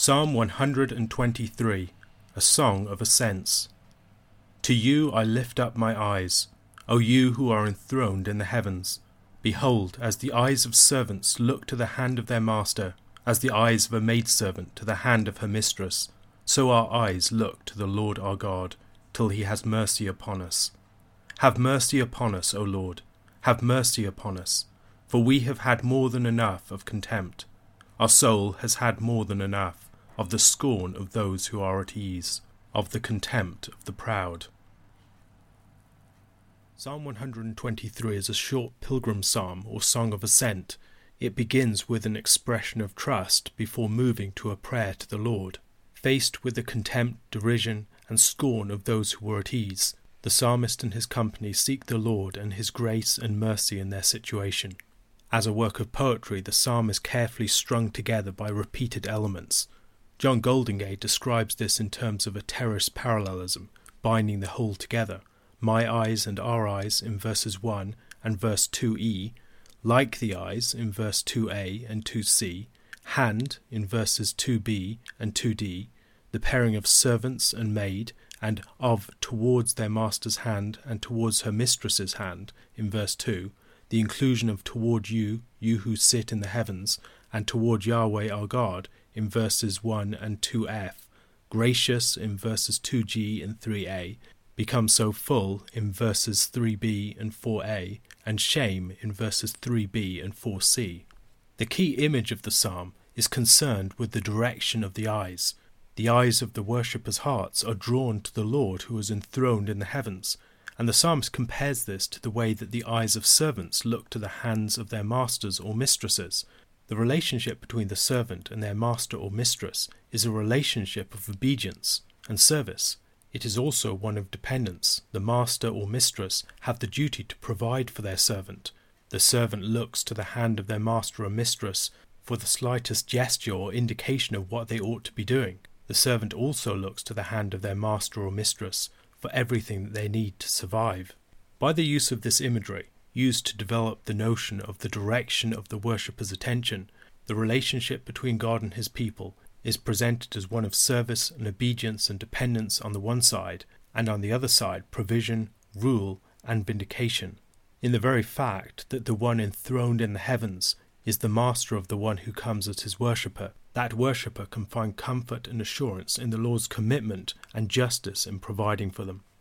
Psalm 123, a Song of Ascents. To you I lift up my eyes, O you who are enthroned in the heavens. Behold, as the eyes of servants look to the hand of their master, as the eyes of a maidservant to the hand of her mistress, so our eyes look to the Lord our God, till he has mercy upon us. Have mercy upon us, O Lord, have mercy upon us, for we have had more than enough of contempt. Our soul has had more than enough of the scorn of those who are at ease, of the contempt of the proud. Psalm 123 is a short pilgrim psalm or song of ascent. It begins with an expression of trust before moving to a prayer to the Lord. Faced with the contempt, derision, and scorn of those who were at ease, the psalmist and his company seek the Lord and his grace and mercy in their situation. As a work of poetry, the psalm is carefully strung together by repeated elements. John Goldingay describes this in terms of a terrace parallelism, binding the whole together. My eyes and our eyes in verses 1 and verse 2e, like the eyes in verse 2a and 2c, hand in verses 2b and 2d, the pairing of servants and maid, and of towards their master's hand and towards her mistress's hand in verse 2, the inclusion of toward you, you who sit in the heavens, and toward Yahweh our God in verses 1 and 2f, gracious in verses 2g and 3a, become so full in verses 3b and 4a, and shame in verses 3b and 4c. The key image of the psalm is concerned with the direction of the eyes. The eyes of the worshippers' hearts are drawn to the Lord who is enthroned in the heavens, and the psalmist compares this to the way that the eyes of servants look to the hands of their masters or mistresses. The relationship between the servant and their master or mistress is a relationship of obedience and service. It is also one of dependence. The master or mistress have the duty to provide for their servant. The servant looks to the hand of their master or mistress for the slightest gesture or indication of what they ought to be doing. The servant also looks to the hand of their master or mistress for everything that they need to survive. By the use of this imagery, used to develop the notion of the direction of the worshipper's attention, the relationship between God and his people is presented as one of service and obedience and dependence on the one side, and on the other side provision, rule, and vindication. In the very fact that the one enthroned in the heavens is the master of the one who comes as his worshipper, that worshipper can find comfort and assurance in the Lord's commitment and justice in providing for them.